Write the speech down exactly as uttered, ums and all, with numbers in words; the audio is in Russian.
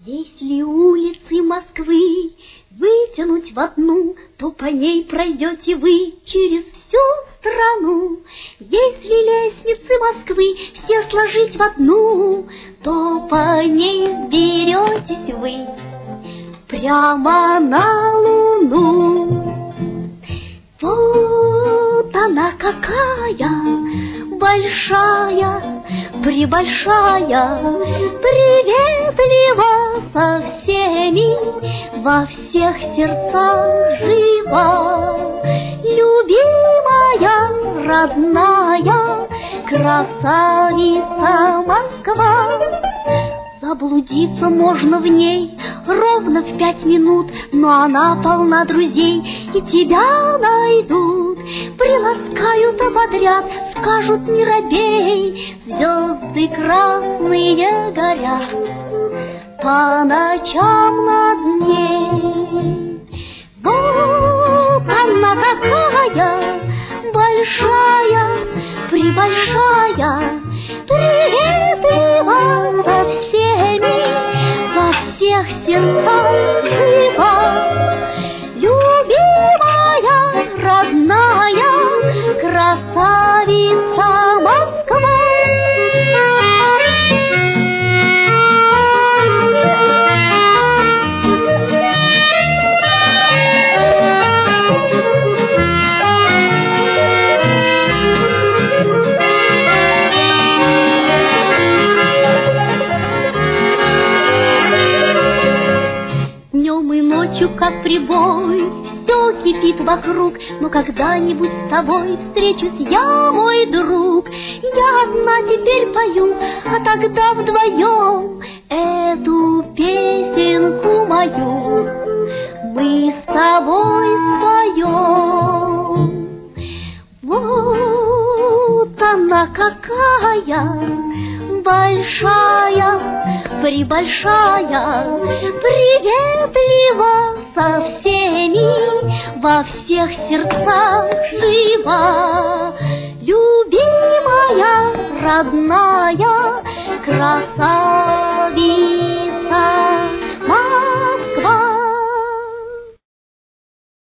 Если улицы Москвы вытянуть в одну, то по ней пройдете вы через всю страну. Если лестницы Москвы все сложить в одну, то по ней беретесь вы прямо на Луну. Вот она какая большая, пребольшая, приветлива со всеми, во всех сердцах жива. Любимая, родная, красавица Москва. Заблудиться можно в ней ровно в пять минут, но она полна друзей, и тебя найдут. Приласкают, ободрят, скажут не робей, звезды красные горят по ночам над ней. Вот она какая большая, пребольшая, приветлива со всеми, во всех сердцах жива. Любимая, родная, красавица Москва. Днем и ночью, как прибой, все кипит вокруг, но когда-нибудь с тобой встречусь я, мой друг. Я одна теперь пою, а тогда вдвоем эту песенку мою мы с тобой споем. Вот она какая большая, пребольшая, приветлива со всеми, во всех сердцах жива. Любимая, родная, красавица